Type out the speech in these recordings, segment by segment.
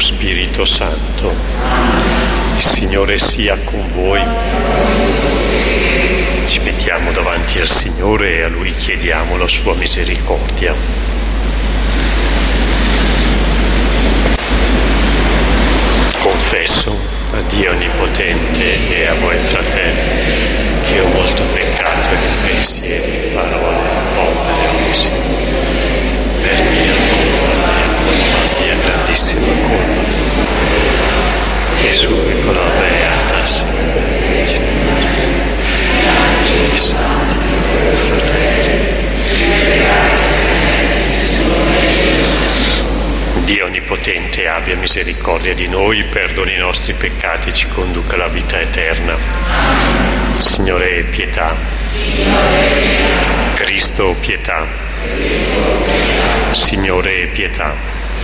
Spirito Santo. Il Signore sia con voi. Ci mettiamo davanti al Signore e a Lui chiediamo la sua misericordia. Confesso a Dio Onnipotente e a voi fratelli che ho molto peccato in pensieri, parole, opere, usi, per mia grandissima colpa. Gesù con la beata Vergine Maria, tutti i santi e voi fratelli. Dio Onnipotente abbia misericordia di noi, perdoni i nostri peccati e ci conduca alla vita eterna. Signore, pietà. Cristo, pietà. Signore, pietà.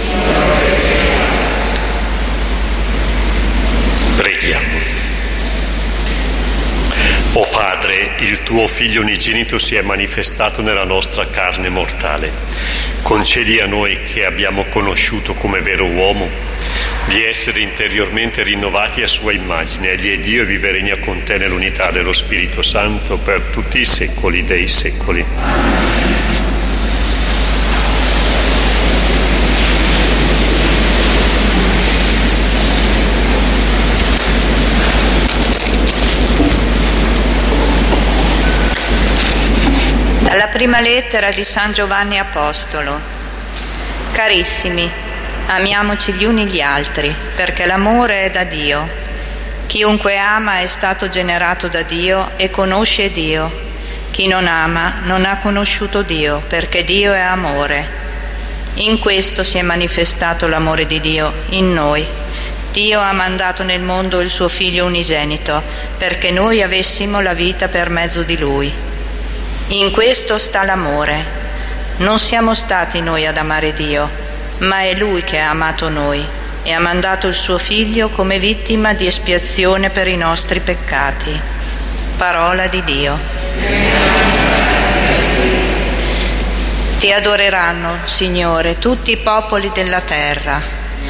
Preghiamo. O Padre, il tuo Figlio unigenito si è manifestato nella nostra carne mortale. Concedi a noi che abbiamo conosciuto come vero uomo di essere interiormente rinnovati a sua immagine. Egli è Dio e vive e regna con te nell'unità dello Spirito Santo per tutti i secoli dei secoli. Dalla prima lettera di San Giovanni Apostolo. Carissimi, amiamoci gli uni gli altri, perché l'amore è da Dio. Chiunque ama è stato generato da Dio e conosce Dio. Chi non ama non ha conosciuto Dio, perché Dio è amore. In questo si è manifestato l'amore di Dio in noi. Dio ha mandato nel mondo il suo Figlio unigenito, perché noi avessimo la vita per mezzo di Lui. In questo sta l'amore. Non siamo stati noi ad amare Dio, ma è Lui che ha amato noi e ha mandato il suo Figlio come vittima di espiazione per i nostri peccati. Parola di Dio. Ti adoreranno, Signore, tutti i popoli della terra.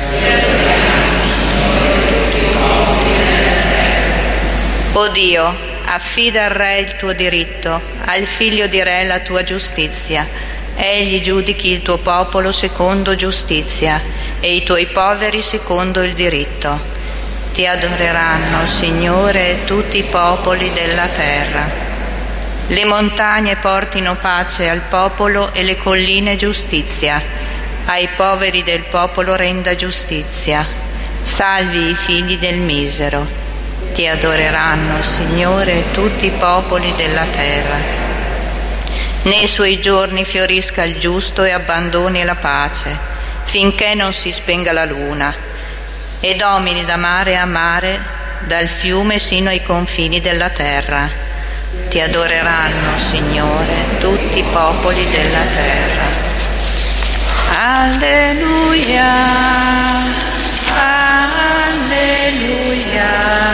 O Dio, affida al Re il tuo diritto, al figlio di Re la tua giustizia. Egli giudichi il tuo popolo secondo giustizia e i tuoi poveri secondo il diritto. Ti adoreranno, Signore, tutti i popoli della terra. Le montagne portino pace al popolo e le colline giustizia. Ai poveri del popolo renda giustizia. Salvi i figli del misero. Ti adoreranno, Signore, tutti i popoli della terra. Nei suoi giorni fiorisca il giusto e abbandoni la pace, finché non si spenga la luna, e domini da mare a mare, dal fiume sino ai confini della terra. Ti adoreranno, Signore, tutti i popoli della terra. Alleluia. Alleluia,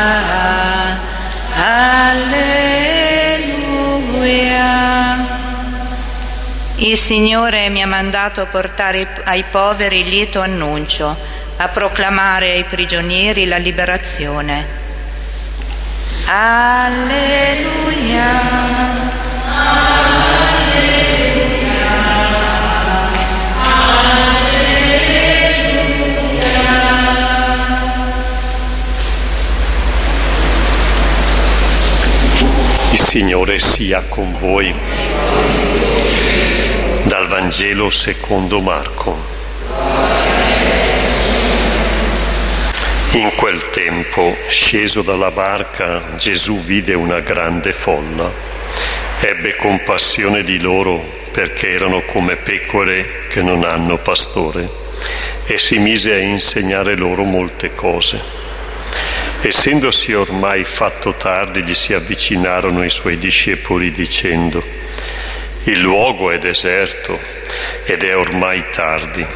alleluia. Il Signore mi ha mandato a portare ai poveri il lieto annuncio, a proclamare ai prigionieri la liberazione. Alleluia, alleluia. Il Signore sia con voi. Dal Vangelo secondo Marco. In quel tempo, sceso dalla barca, Gesù vide una grande folla. Ebbe compassione di loro perché erano come pecore che non hanno pastore, e si mise a insegnare loro molte cose. Essendosi ormai fatto tardi, gli si avvicinarono i suoi discepoli dicendo: il luogo è deserto ed è ormai tardi.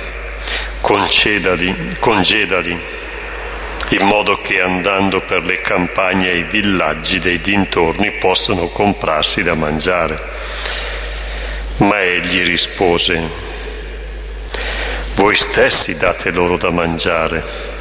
Congedali, in modo che andando per le campagne e i villaggi dei dintorni possano comprarsi da mangiare. Ma egli rispose: voi stessi date loro da mangiare.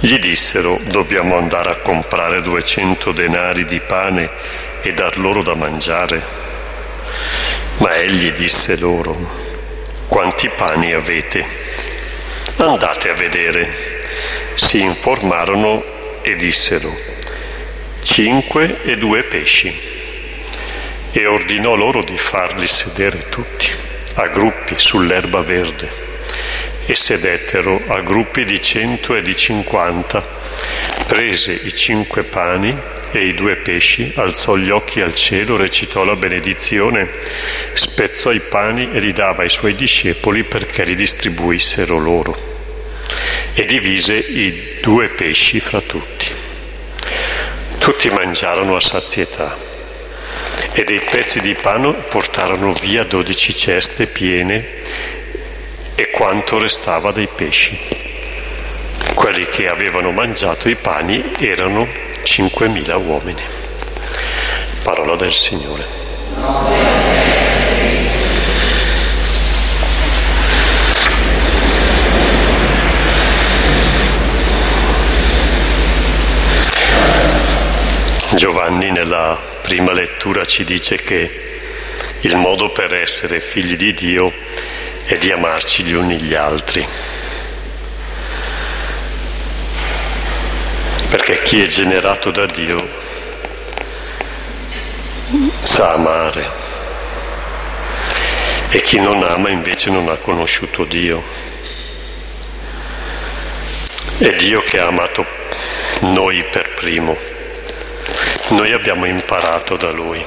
Gli dissero: dobbiamo andare a comprare 200 denari di pane e dar loro da mangiare. Ma egli disse loro: quanti pani avete? Andate a vedere. Si informarono e dissero: 5 e 2 pesci. E ordinò loro di farli sedere tutti, a gruppi, sull'erba verde. E sedettero a gruppi di 100 e di 50. Prese i 5 pani e i 2 pesci, alzò gli occhi al cielo, recitò la benedizione, spezzò i pani e li dava ai suoi discepoli perché li distribuissero loro. E divise i 2 pesci fra tutti. Tutti mangiarono a sazietà. E dei pezzi di pane portarono via 12 ceste piene e quanto restava dei pesci. Quelli che avevano mangiato i pani erano 5.000 uomini. Parola del Signore. Giovanni nella prima lettura ci dice che il modo per essere figli di Dio è di amarci gli uni gli altri. Perché chi è generato da Dio sa amare e chi non ama invece non ha conosciuto Dio. È Dio che ha amato noi per primo. Noi abbiamo imparato da Lui.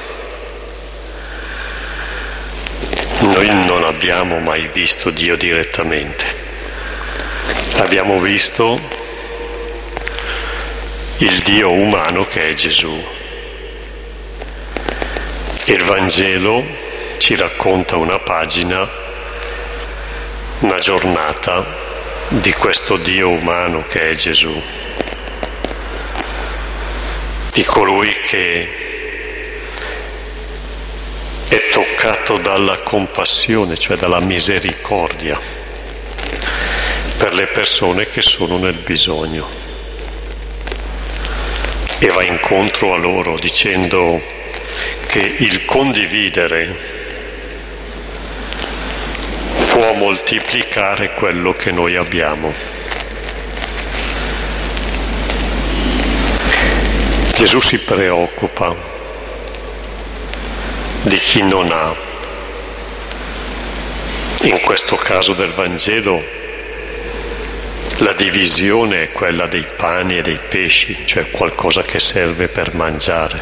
Noi non abbiamo mai visto Dio direttamente. Abbiamo visto il Dio umano che è Gesù. Il Vangelo ci racconta una pagina, una giornata di questo Dio umano che è Gesù, di colui che è toccato dalla compassione, cioè dalla misericordia per le persone che sono nel bisogno, e va incontro a loro dicendo che il condividere può moltiplicare quello che noi abbiamo. Gesù si preoccupa di chi non ha. In questo caso del Vangelo la divisione è quella dei pani e dei pesci, cioè qualcosa che serve per mangiare.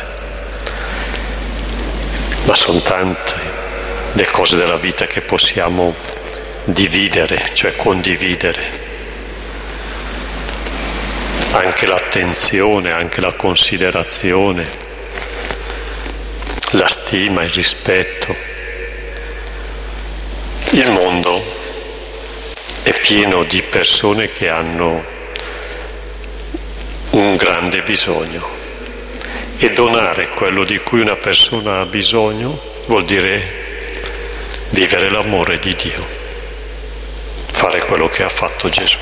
Ma sono tante le cose della vita che possiamo dividere, cioè condividere. Anche l'attenzione, anche la considerazione, la stima, il rispetto. Il mondo è pieno di persone che hanno un grande bisogno, e donare quello di cui una persona ha bisogno vuol dire vivere l'amore di Dio, fare quello che ha fatto Gesù.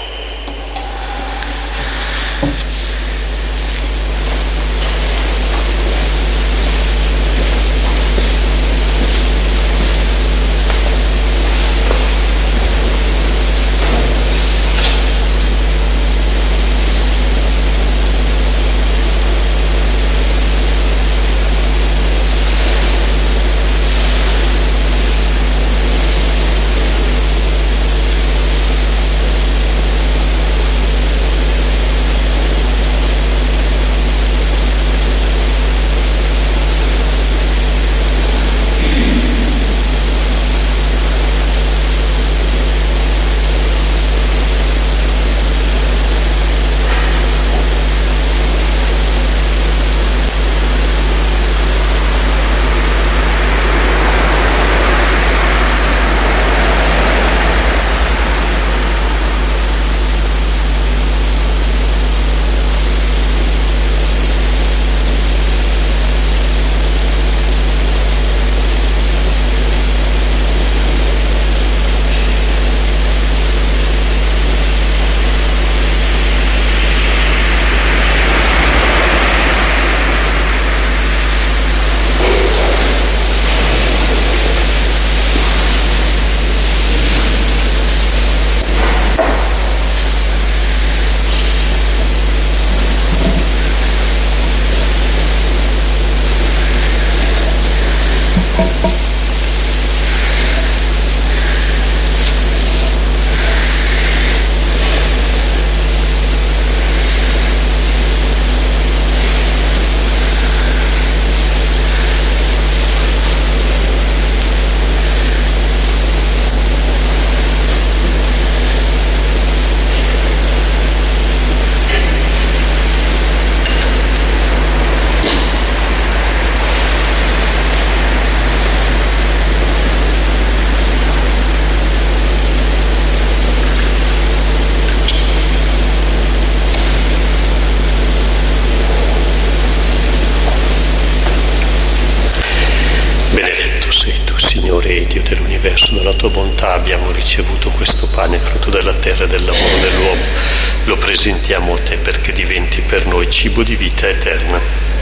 Signore Dio dell'universo, dalla tua bontà abbiamo ricevuto questo pane, frutto della terra e del lavoro dell'uomo. Lo presentiamo a te perché diventi per noi cibo di vita eterna.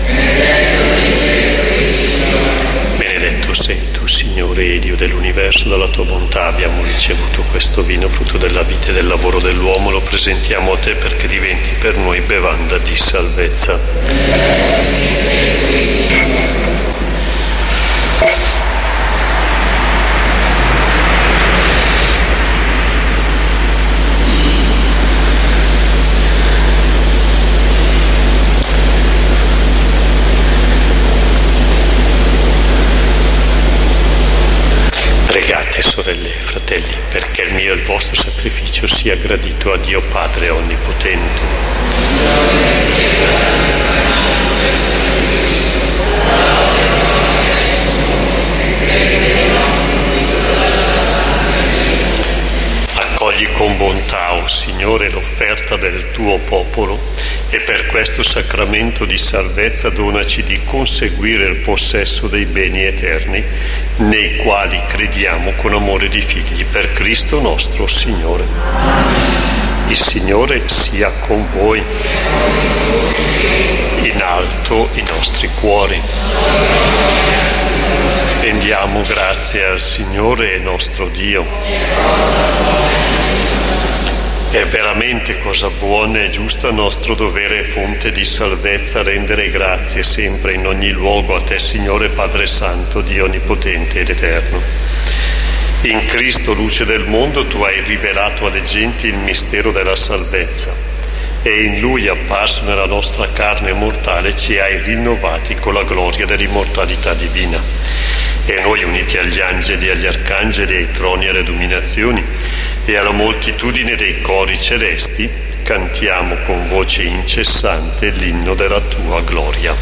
Benedetto sei tu, Signore Dio dell'universo, dalla tua bontà abbiamo ricevuto questo vino, frutto della vita e del lavoro dell'uomo. Lo presentiamo a te perché diventi per noi bevanda di salvezza. Pregate, sorelle e fratelli, perché il mio e il vostro sacrificio sia gradito a Dio Padre Onnipotente. Accogli con bontà, o Signore, l'offerta del tuo popolo e per questo sacramento di salvezza donaci di conseguire il possesso dei beni eterni nei quali crediamo con amore di figli, per Cristo nostro Signore. Il Signore sia con voi. In alto i nostri cuori. Rendiamo grazie al Signore nostro Dio. È veramente cosa buona e giusta, nostro dovere e fonte di salvezza, rendere grazie sempre in ogni luogo a te, Signore Padre Santo, Dio Onnipotente ed Eterno. In Cristo, luce del mondo, tu hai rivelato alle genti il mistero della salvezza e in Lui, apparso nella nostra carne mortale, ci hai rinnovati con la gloria dell'immortalità divina. E noi, uniti agli angeli, agli arcangeli, ai troni e alle dominazioni e alla moltitudine dei cori celesti, cantiamo con voce incessante l'inno della tua gloria.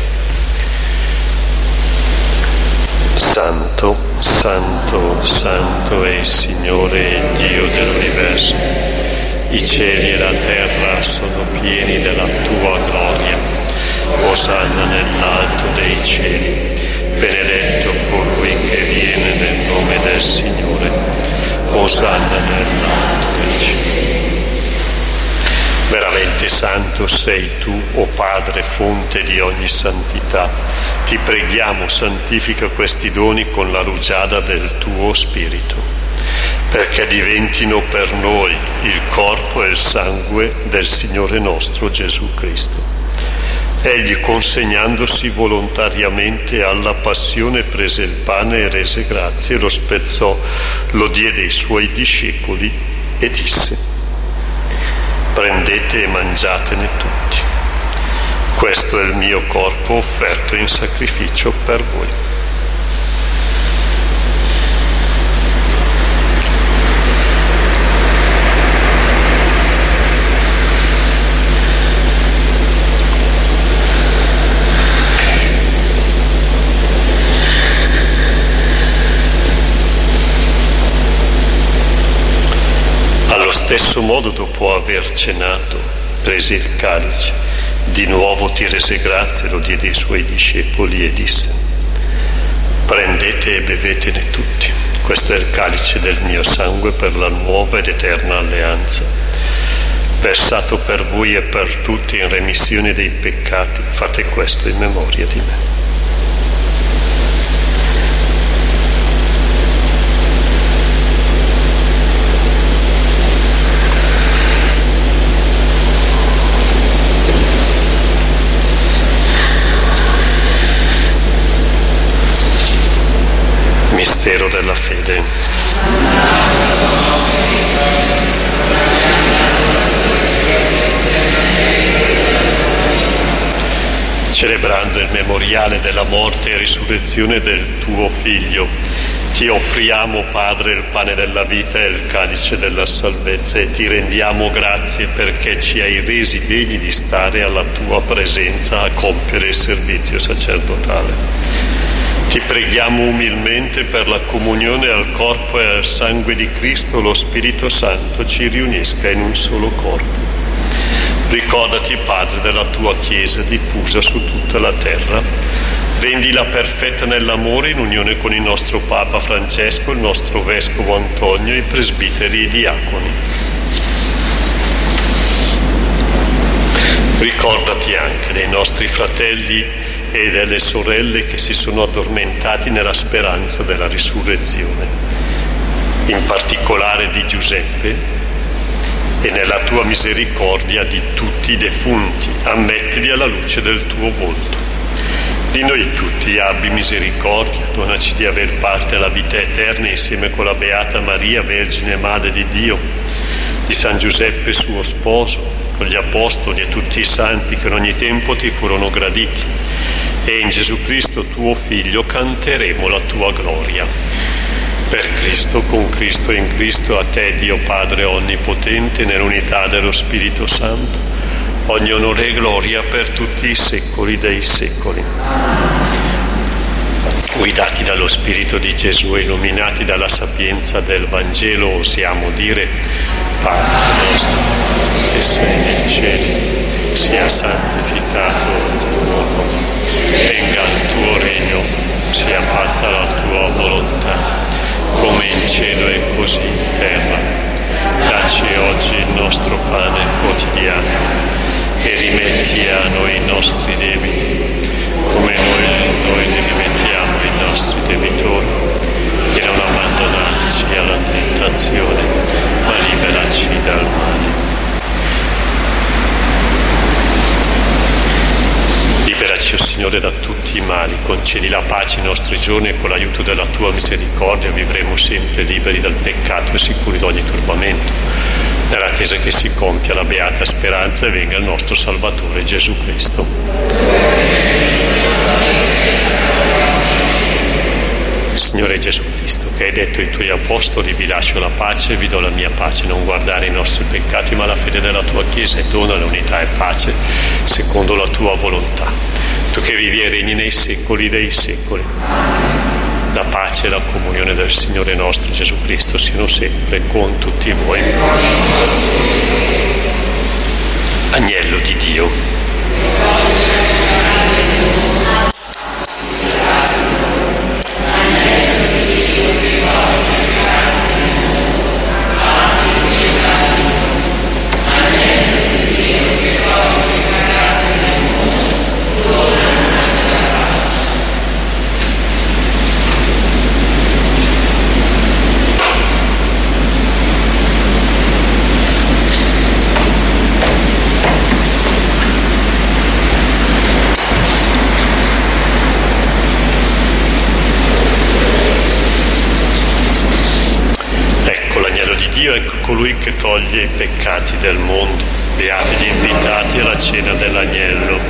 Santo, Santo, Santo è il Signore Dio dell'universo. I cieli e la terra sono pieni della tua gloria. Osanna nell'alto dei cieli. Benedetto colui che viene nel nome del Signore. Osanna nell'alto dei cieli. Veramente santo sei tu, o Padre, fonte di ogni santità. Ti preghiamo, santifica questi doni con la rugiada del tuo Spirito, perché diventino per noi il corpo e il sangue del Signore nostro Gesù Cristo. Egli, consegnandosi volontariamente alla passione, prese il pane e rese grazie, lo spezzò, lo diede ai suoi discepoli e disse: prendete e mangiatene tutti. Questo è il mio corpo offerto in sacrificio per voi. Allo stesso modo, dopo aver cenato, prese il calice, di nuovo ti rese grazie, lo diede ai suoi discepoli e disse: prendete e bevetene tutti, questo è il calice del mio sangue per la nuova ed eterna alleanza, versato per voi e per tutti in remissione dei peccati. Fate questo in memoria di me. Mistero della fede. Celebrando il memoriale della morte e risurrezione del tuo Figlio, ti offriamo, Padre, il pane della vita e il calice della salvezza e ti rendiamo grazie perché ci hai resi degni di stare alla tua presenza a compiere il servizio sacerdotale. Ti preghiamo umilmente per la comunione al corpo e al sangue di Cristo, lo Spirito Santo ci riunisca in un solo corpo. Ricordati, Padre, della tua Chiesa diffusa su tutta la terra Rendila perfetta nell'amore in unione con il nostro Papa Francesco, il nostro Vescovo Antonio, i presbiteri e i diaconi. Ricordati anche dei nostri fratelli e delle sorelle che si sono addormentati nella speranza della risurrezione, in particolare di Giuseppe, e nella tua misericordia di tutti i defunti, ammettili alla luce del tuo volto. Di noi tutti abbi misericordia, donaci di aver parte alla vita eterna insieme con la Beata Maria, Vergine Madre di Dio, di San Giuseppe suo sposo, con gli Apostoli e tutti i santi che in ogni tempo ti furono graditi. E in Gesù Cristo tuo Figlio canteremo la tua gloria. Per Cristo, con Cristo e in Cristo, a te Dio Padre Onnipotente, nell'unità dello Spirito Santo, ogni onore e gloria per tutti i secoli dei secoli. Guidati dallo Spirito di Gesù e illuminati dalla sapienza del Vangelo, osiamo dire: Padre nostro, che sei nei cieli, sia santificato il tuo nome, venga il tuo regno, sia fatta la tua volontà, come in cielo e così in terra. Dacci oggi il nostro pane quotidiano e rimetti a noi i nostri debiti, come noi li rimettiamo ai nostri debitori, e non abbandonarci alla tentazione, ma liberaci dal male. Liberaci, o Signore, da tutti i mali, concedi la pace ai nostri giorni e con l'aiuto della tua misericordia vivremo sempre liberi dal peccato e sicuri da ogni turbamento, nell'attesa che si compia la beata speranza e venga il nostro Salvatore Gesù Cristo. Signore Gesù Cristo, che hai detto ai tuoi apostoli: vi lascio la pace e vi do la mia pace, non guardare i nostri peccati ma la fede della tua Chiesa, e dona l'unità e pace secondo la tua volontà. Tu che vivi e regni nei secoli dei secoli. La pace e la comunione del Signore nostro Gesù Cristo siano sempre con tutti voi. Agnello di Dio. Ecco colui che toglie i peccati del mondo. Beati gli invitati alla cena dell'agnello.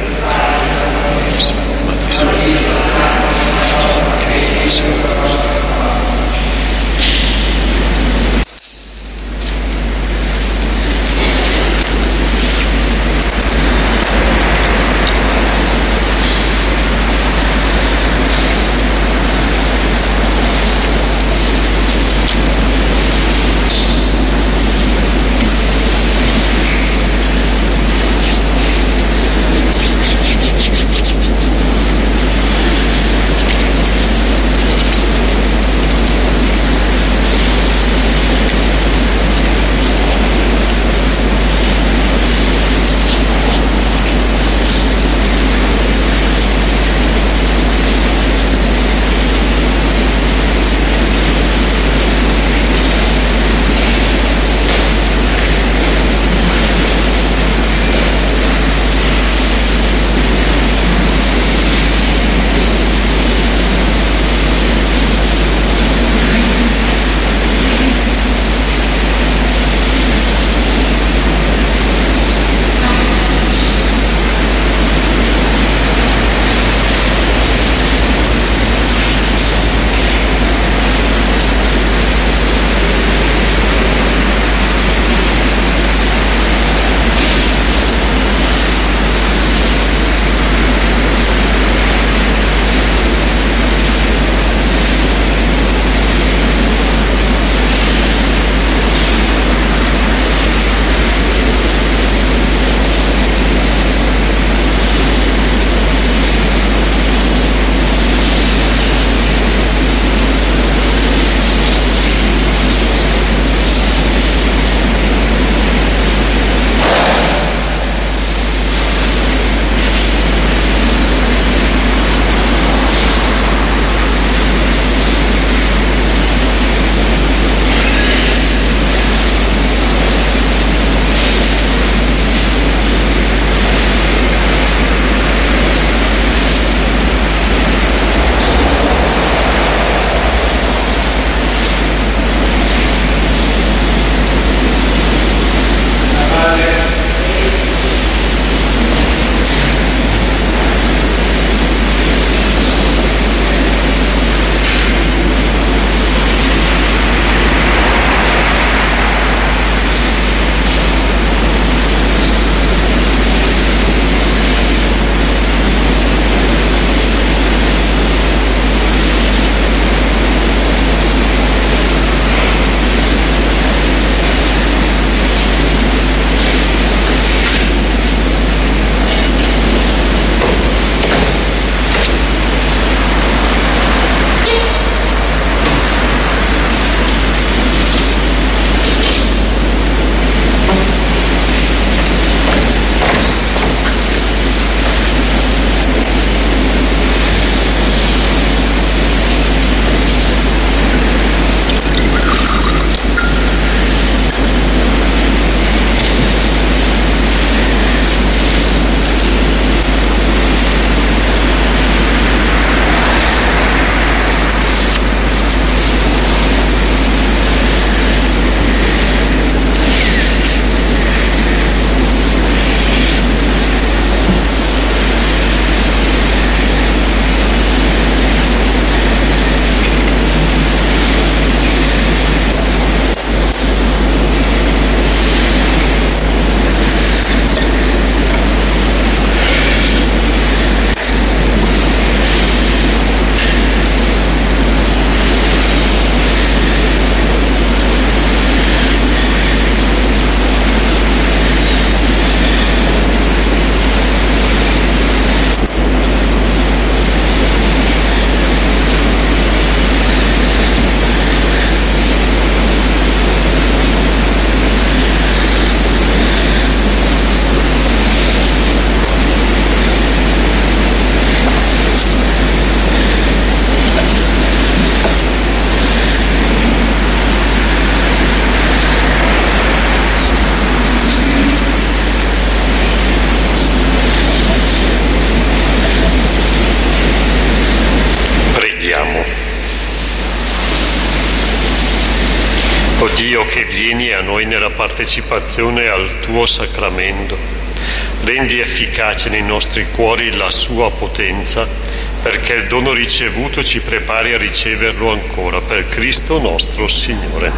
O Dio che vieni a noi nella partecipazione al tuo sacramento, rendi efficace nei nostri cuori la sua potenza, perché il dono ricevuto ci prepari a riceverlo ancora, per Cristo nostro Signore.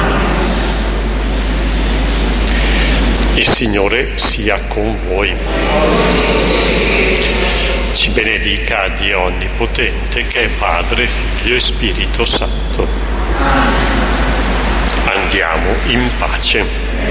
Il Signore sia con voi. Ci benedica Dio Onnipotente, che è Padre, Figlio e Spirito Santo. Andiamo in pace.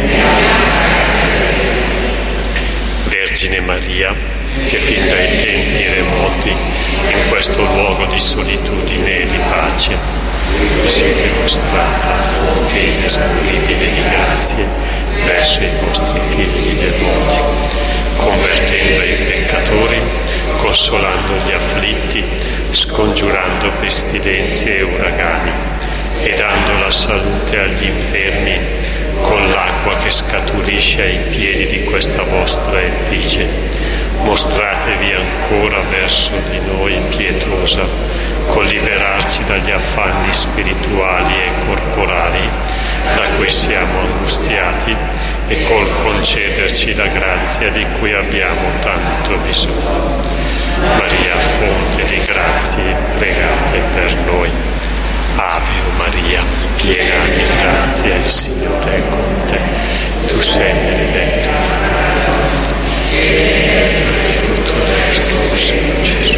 Vergine Maria, che fin dai tempi remoti, in questo luogo di solitudine e di pace, siete mostrata fonte inesauribile di grazie verso i vostri figli devoti, convertendo i peccatori, consolando gli afflitti, scongiurando pestilenze e uragani e dando la salute agli infermi con l'acqua che scaturisce ai piedi di questa vostra effigie. Mostratevi ancora verso di noi pietosa, col liberarci dagli affanni spirituali e corporali da cui siamo angustiati e col concederci la grazia di cui abbiamo tanto bisogno. Maria, fonte di grazie, pregate per noi. Ave Maria, piena di grazia, il Signore è con te. Tu sei benedetta e benedetto il frutto del tuo seno, Gesù.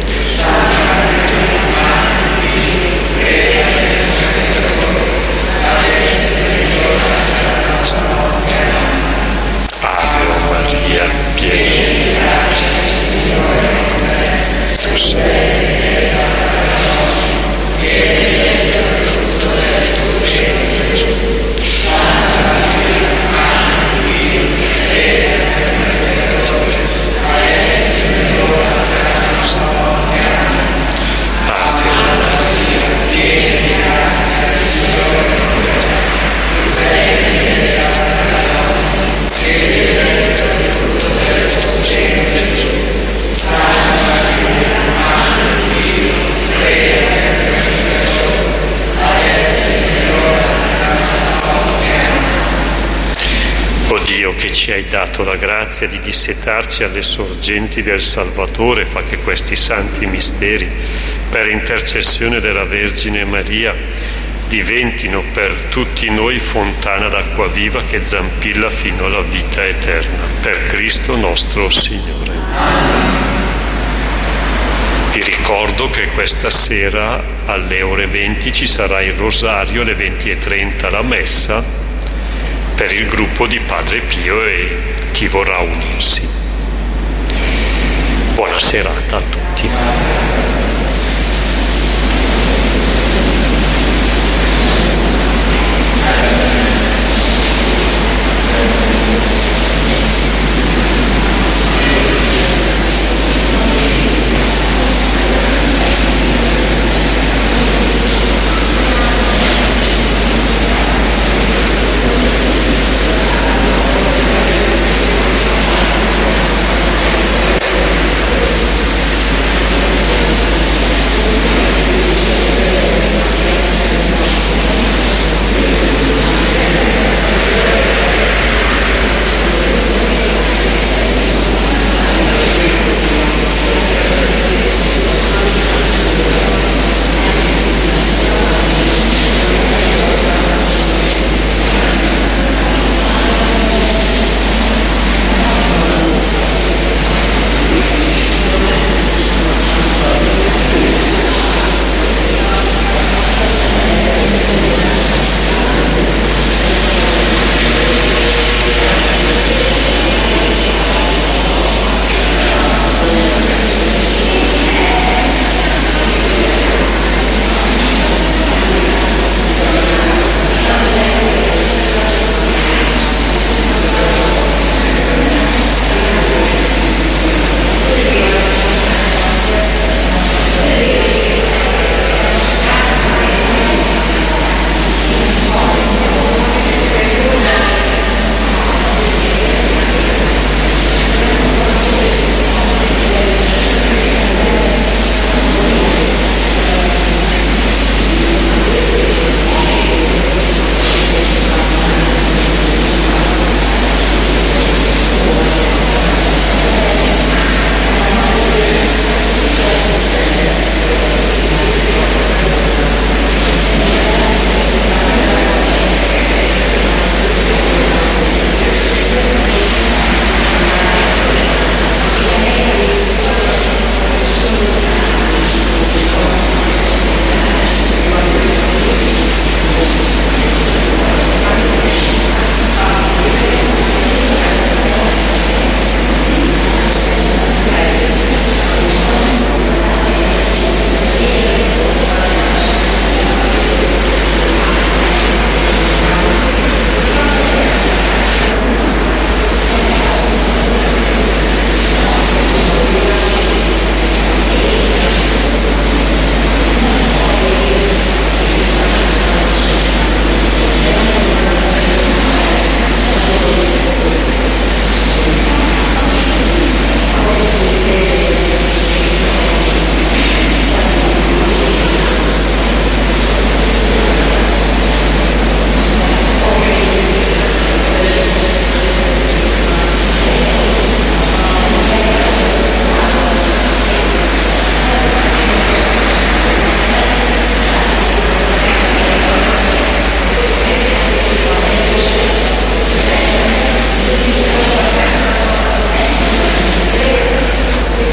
Ave Maria, piena di grazia, il Signore è con te. Tu sei che ci hai dato la grazia di dissetarci alle sorgenti del Salvatore, fa che questi santi misteri, per intercessione della Vergine Maria, diventino per tutti noi fontana d'acqua viva che zampilla fino alla vita eterna. Per Cristo nostro Signore. Vi ricordo che questa sera alle ore 20 ci sarà il rosario, alle 20:30 la messa, per il gruppo di Padre Pio e chi vorrà unirsi. Buona serata a tutti.